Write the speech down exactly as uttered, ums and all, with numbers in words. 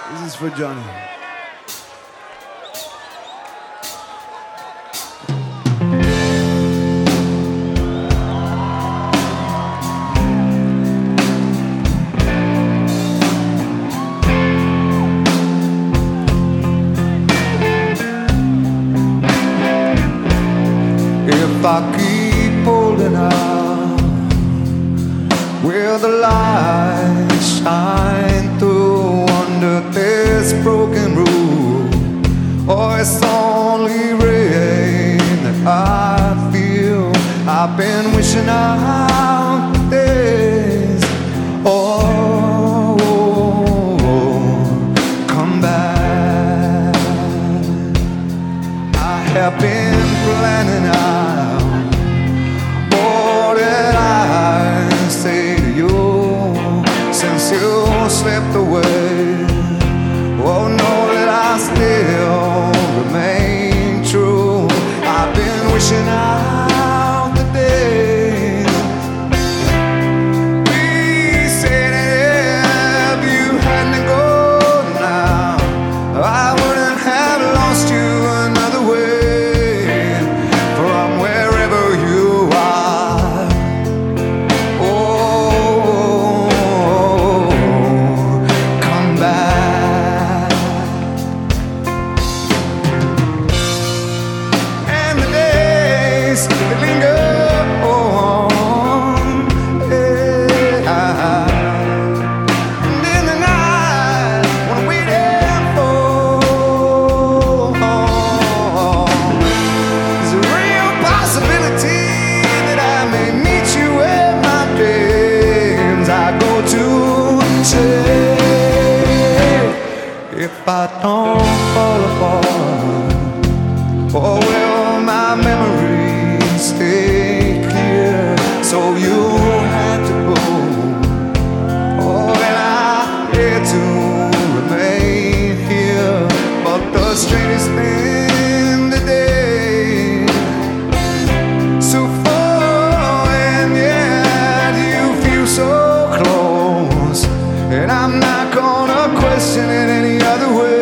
This is for Johnny. If I keep holding out, will the light shine through under this broken roof? Or it's only rain that I feel? I've been wishing out this. Oh, come back. I have been planning out all that I say to you since you slipped away. Oh, know that I still remain true. I've been wishing out the day we said that if you hadn't gone now, I wouldn't have lost you another way from wherever you are. Oh, come back. And the days that linger on, yeah. And in the night when I'm waiting for, there's a real possibility that I may meet you in my dreams. I go to say, if I don't fall apart, or will my memories stay clear? So you had to go. Oh, and I had to remain here. But the strangest thing today, so far and yet you feel so close, and I'm not gonna question it any other way.